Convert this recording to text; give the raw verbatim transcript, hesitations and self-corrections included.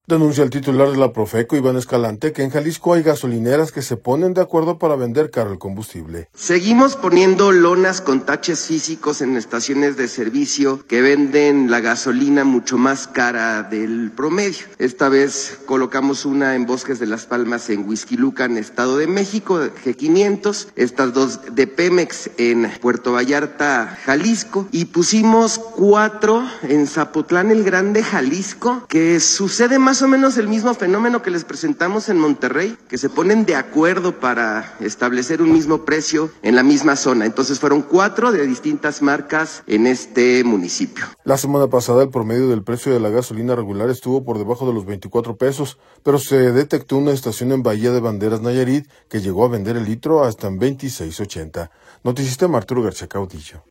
Denuncia el titular de la Profeco, Iván Escalante, que en Jalisco hay gasolineras que se ponen de acuerdo para vender caro el combustible. Seguimos poniendo lonas con taches físicos en estaciones de servicio que venden la gasolina mucho más cara del promedio. Esta vez colocamos una en Bosques de las Palmas en Huixquilucan, Estado de México, G quinientos, estas dos de Pemex en Puerto Vallarta, Jalisco, y pusimos cuatro en Zapotlán el Grande, Jalisco, que sucede más Más o menos el mismo fenómeno que les presentamos en Monterrey, que se ponen de acuerdo para establecer un mismo precio en la misma zona. Entonces fueron cuatro de distintas marcas en este municipio. La semana pasada el promedio del precio de la gasolina regular estuvo por debajo de los veinticuatro pesos, pero se detectó una estación en Bahía de Banderas, Nayarit, que llegó a vender el litro hasta en veintiséis ochenta. Noticista Arturo García Caudillo.